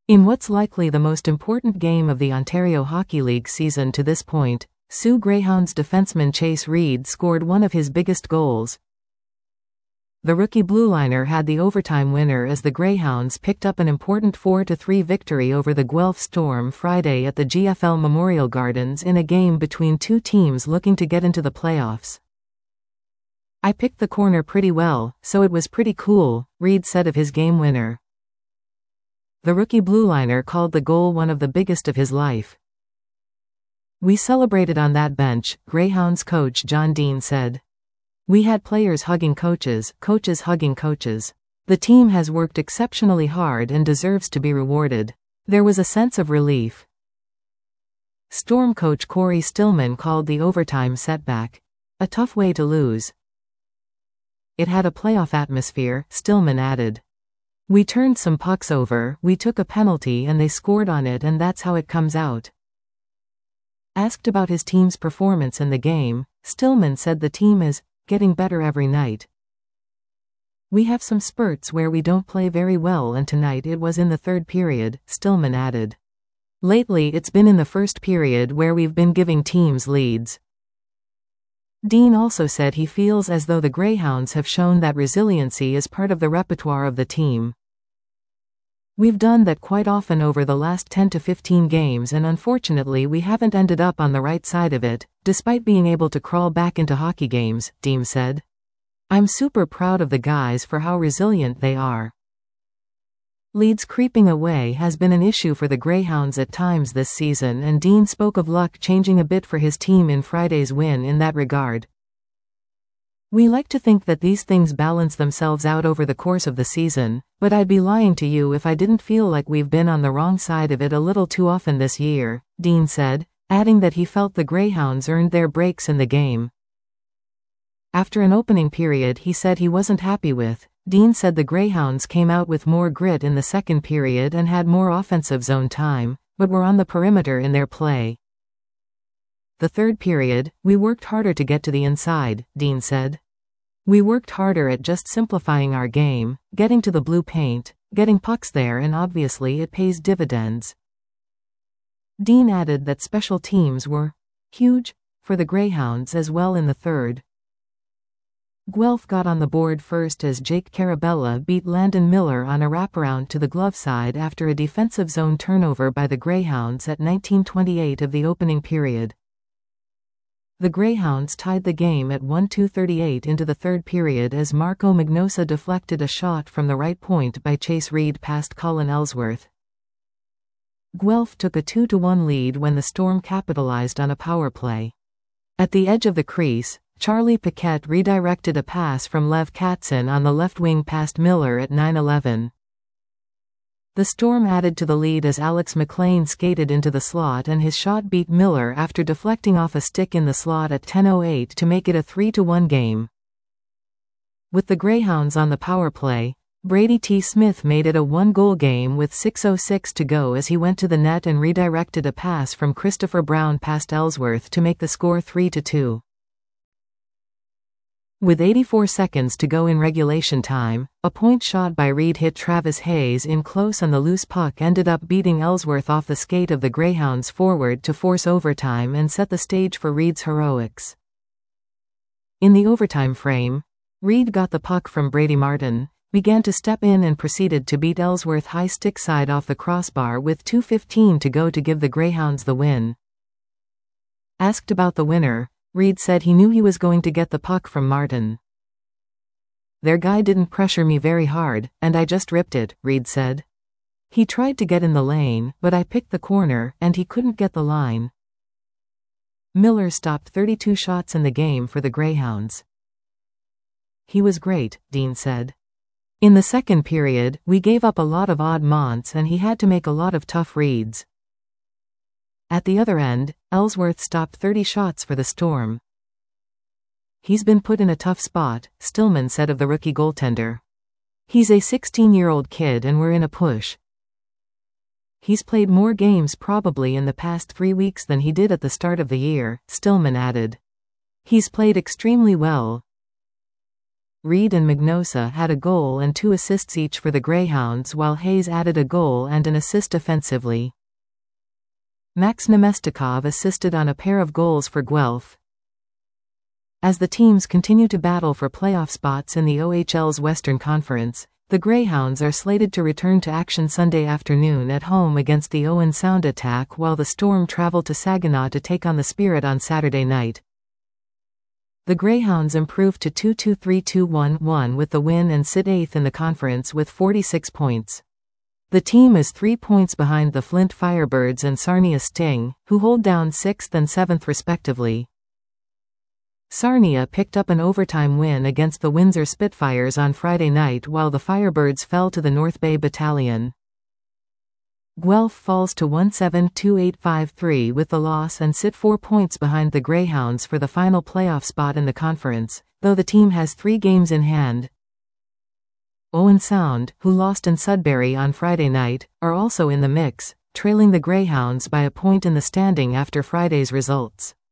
In what's likely the most important game of the Ontario Hockey League season to this point, Soo Greyhounds defenseman Chase Reid scored one of his biggest goals. The rookie blueliner had the overtime winner as the Greyhounds picked up an important 4-3 victory over the Guelph Storm Friday at the GFL Memorial Gardens in a game between two teams looking to get into the playoffs. "I picked the corner pretty well, so it was pretty cool," Reid said of his game winner. The rookie blueliner called the goal one of the biggest of his life. "We celebrated on that bench," Greyhounds coach John Dean said. "We had players hugging coaches, coaches hugging coaches. The team has worked exceptionally hard and deserves to be rewarded. There was a sense of relief." Storm coach Corey Stillman called the overtime setback a tough way to lose. "It had a playoff atmosphere," Stillman added. "We turned some pucks over, we took a penalty and they scored on it, and that's how it comes out." Asked about his team's performance in the game, Stillman said the team is getting better every night. "We have some spurts where we don't play very well, and tonight it was in the third period," Stillman added. "Lately it's been in the first period where we've been giving teams leads." Dean also said he feels as though the Greyhounds have shown that resiliency is part of the repertoire of the team. "We've done that quite often over the last 10 to 15 games, and unfortunately we haven't ended up on the right side of it, despite being able to crawl back into hockey games," Dean said. "I'm super proud of the guys for how resilient they are." Leads creeping away has been an issue for the Greyhounds at times this season, and Dean spoke of luck changing a bit for his team in Friday's win in that regard. "We like to think that these things balance themselves out over the course of the season, but I'd be lying to you if I didn't feel like we've been on the wrong side of it a little too often this year," Dean said, adding that he felt the Greyhounds earned their breaks in the game. After an opening period he said he wasn't happy with, Dean said the Greyhounds came out with more grit in the second period and had more offensive zone time, but were on the perimeter in their play. "The third period, we worked harder to get to the inside," Dean said. "We worked harder at just simplifying our game, getting to the blue paint, getting pucks there, and obviously it pays dividends." Dean added that special teams were huge for the Greyhounds as well in the third. Guelph got on the board first as Jake Carabella beat Landon Miller on a wraparound to the glove side after a defensive zone turnover by the Greyhounds at 19:28 of the opening period. The Greyhounds tied the game at 1:38 into the third period as Marco Magnosa deflected a shot from the right point by Chase Reid past Colin Ellsworth. Guelph took a 2-1 lead when the Storm capitalized on a power play. At the edge of the crease, Charlie Paquette redirected a pass from Lev Katzin on the left wing past Miller at 9:11. The Storm added to the lead as Alex McLean skated into the slot and his shot beat Miller after deflecting off a stick in the slot at 10:08 to make it a 3-1 game. With the Greyhounds on the power play, Brady T. Smith made it a 1-goal game with 6:06 to go as he went to the net and redirected a pass from Christopher Brown past Ellsworth to make the score 3-2. With 84 seconds to go in regulation time, a point shot by Reid hit Travis Hayes in close and the loose puck ended up beating Ellsworth off the skate of the Greyhounds forward to force overtime and set the stage for Reid's heroics. In the overtime frame, Reid got the puck from Brady Martin, began to step in and proceeded to beat Ellsworth high stick side off the crossbar with 2:15 to go to give the Greyhounds the win. Asked about the winner, Reid said he knew he was going to get the puck from Martin. "Their guy didn't pressure me very hard, and I just ripped it," Reid said. "He tried to get in the lane, but I picked the corner, and he couldn't get the line." Miller stopped 32 shots in the game for the Greyhounds. "He was great," Dean said. "In the second period, we gave up a lot of odd monts and he had to make a lot of tough reads." At the other end, Ellsworth stopped 30 shots for the Storm. "He's been put in a tough spot," Stillman said of the rookie goaltender. "He's a 16-year-old kid and we're in a push. He's played more games probably in the past 3 weeks than he did at the start of the year," Stillman added. "He's played extremely well. Reed and Magnosa had a goal and 2 assists each for the Greyhounds, while Hayes added a goal and an assist offensively. Max Nemestikov assisted on a pair of goals for Guelph. As the teams continue to battle for playoff spots in the OHL's Western Conference, the Greyhounds are slated to return to action Sunday afternoon at home against the Owen Sound Attack, while the Storm travel to Saginaw to take on the Spirit on Saturday night. The Greyhounds improved to 2-2-3-2-1-1 with the win and sit 8th in the conference with 46 points. The team is 3 points behind the Flint Firebirds and Sarnia Sting, who hold down 6th and 7th respectively. Sarnia picked up an overtime win against the Windsor Spitfires on Friday night, while the Firebirds fell to the North Bay Battalion. Guelph falls to 1-7-2-8-5-3 with the loss and sit 4 points behind the Greyhounds for the final playoff spot in the conference, though the team has 3 games in hand. Owen Sound, who lost in Sudbury on Friday night, are also in the mix, trailing the Greyhounds by a point in the standing after Friday's results.